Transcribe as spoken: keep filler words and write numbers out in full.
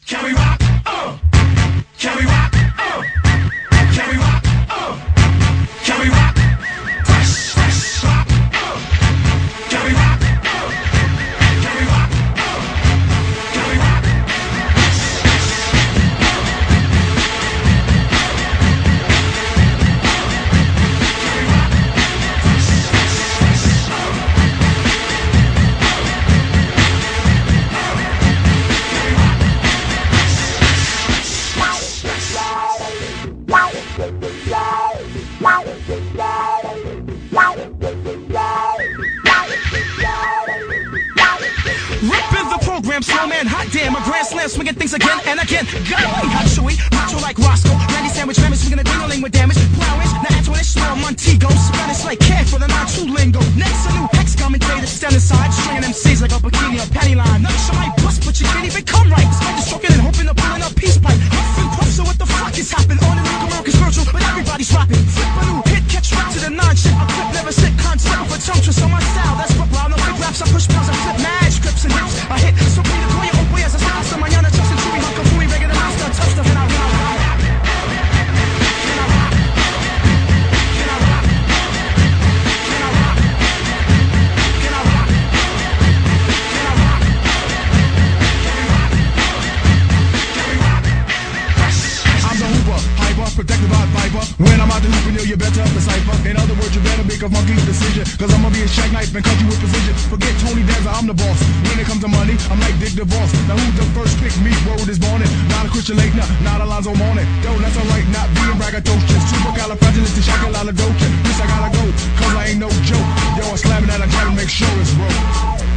Can we rock? Uh. Can we rock? Uh. Can we rock? Uh. Can we rock? Fresh, fresh rock. Uh. Can we rock? Uh. Can we rock? Uh. Can we rock? Ripping the program, slow man, hot damn, a grand slam, swinging things again and again. Golly, how chewy, macho like Roscoe, Randy Sandwich, Mammoth, swinging a dingling with damage. Flowers, now Antoinette, small Montego, Spanish like cat for the non-true lingo. Next, a new hex commentator, standing side, stringing M Cs like a bikini or panty line. Nothing show my bust, but you can't even come right. Despite the stroking and hoping to pulling up peace pipe. Huff and puff, so what the fuck is happening? On the new American spiritual, but everybody's rapping. Flip a new hit, catch right to the non-shit. A clip, never sit, concept of a tongue twist on my style. That's what brown, no big raps, I push pounds, I flip mad scripts and hips. I hit, so please call your old boy as I say hasta mañana. Just and chewy, hunka fooey, regular master, touch the and I run out. Can I rock? Can I rock? Can I rock? Can I rock? Can I rock? Can we rock? Can we rock? I'm the hooper, hyper, protected by Viper. When I'm out the hooping, you better decipher. In other words, you better make a funky decision. Cause I'm gonna be a shack knife and cut you with precision. Forget Tony Danza, I'm the boss. When it comes to money, I'm like Dick DeVos. Now who's the first pick me? Word is born in. Not a Christian late, nah, not Alonzo Mourning. Yo, that's alright, not being braggadocious. Supercalifragilisticexpialidocious. This I gotta go, cause I ain't no joke. Yo, I'm slamming that, I gotta make sure it's broke.